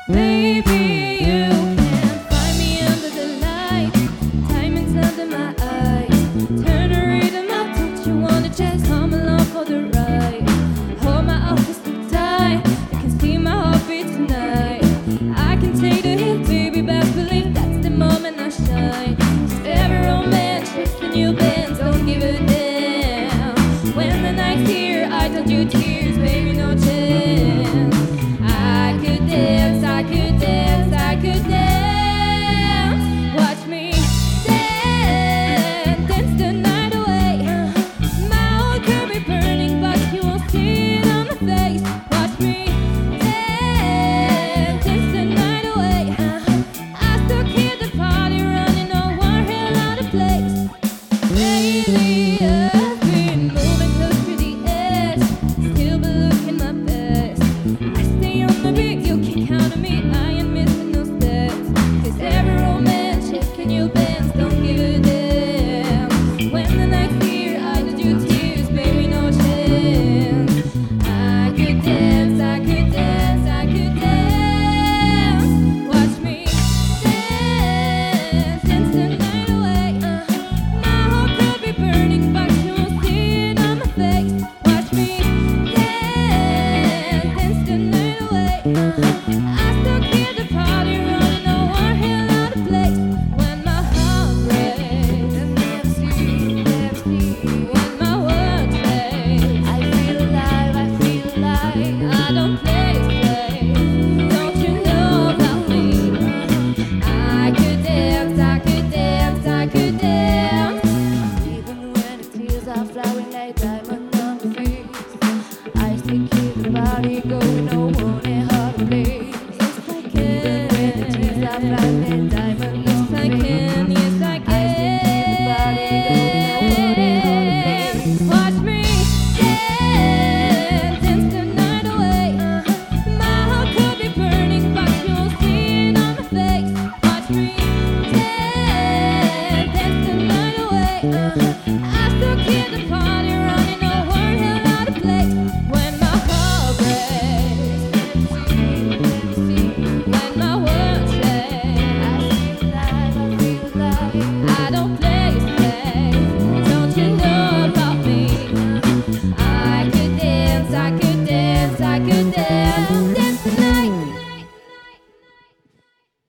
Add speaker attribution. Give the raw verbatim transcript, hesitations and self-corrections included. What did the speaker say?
Speaker 1: Baby, you can't find me under the light. Diamonds under my eyes. Turn the rhythm up, don't you wanna just come along for the ride? Hold my office too tight, I can see my heartbeat tonight. I can take the hit, baby, best believe that's the moment I shine. 'Cause every romance chasing new bands, don't give a damn. When the night's here, I told you tears, baby, no chance. I could dance, I could dance, I could dance. Watch me dance, dance the night away. My heart could be burning, but you won't see it on my face. Watch me dance, dance the night away. I still keep the party running on one hell out of place. Lately I've been moving close to the edge, still be looking my best. I stay on the beat, you can count on me, I ain't missing no steps. 'Cause every romance shaking your bands, don't give a damn. When the night's here, I did you tears, baby, no chance. I could dance, I could dance, I could dance. Watch me dance, dance the night away. My heart could be burning, but you won't see it on my face. Watch me dance, dance the night away. I still keep the party running on one hell out of place. When my heart breaks, I never see, never see. When my world breaks, I feel alive, I feel alive. I don't play safe, don't you know about me? I could dance, I could dance, I could dance. Even when the tears are flowing like diamonds.